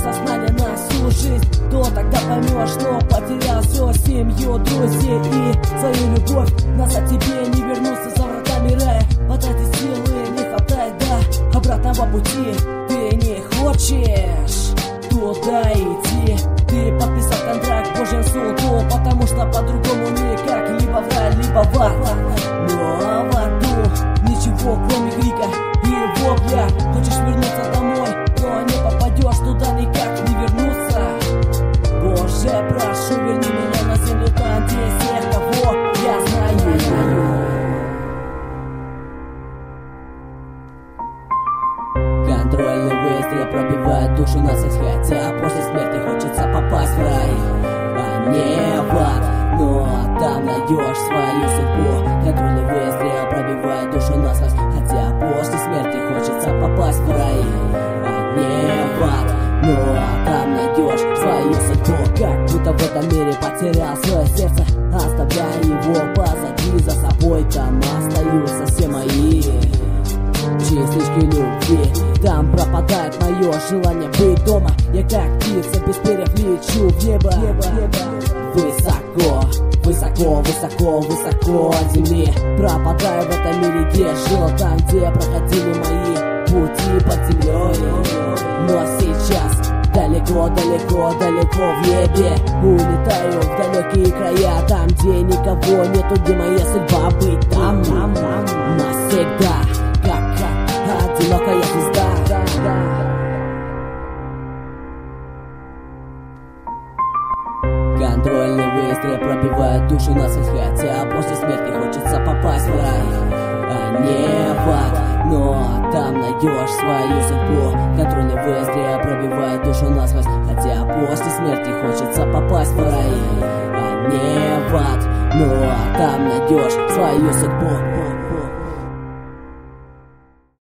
сознание на всю жизнь, то тогда поймешь, что потерял все: семью, друзей и свою любовь. Назад тебе не вернуться за вратами рая. Потратить силы не хватает, да, обратного пути ты не хочешь туда идти. Ты подписал контракт Божьим суду, потому что по-другому никак. Либо в рай, либо в ад. Но в аду ничего, кроме крика и вопля. Хочешь вернуться домой, но не попадешь туда никак не вернуться. Боже, прошу, верни меня на землю, там, где всех, кого я знаю. Контрольный выстрел пробивает душу насквозь, хотя после смерти хочется попасть в рай, а не в ад. Но там найдешь свою судьбу. Контрольный выстрел пробивает душу насквозь, хотя после смерти хочется попасть в рай, а не в ад. Но там найдешь свою судьбу. Как будто в этом мире потерял свое сердце, оставляя его позади, за собой там остаются все мои частички любви. Там пропадает мое желание быть дома. Я как птица без перьев лечу в небо. Высоко, высоко, высоко, высоко от земли. Пропадаю в этом мире, где жил, там, где проходили мои пути под землей. Но сейчас далеко, далеко, далеко в небе улетаю в далекие края, там, где никого нету, где моя судьба быть там навсегда, как одинокая звезда. Контрольный выстрел пробивает душу насквозь, хотя после смерти хочется попасть в рай, а не в ад. Но там найдешь свою судьбу. Контрольный выстрел пробивает душу насквозь, хотя после смерти хочется попасть в рай, а не в ад. Но там найдешь свою судьбу.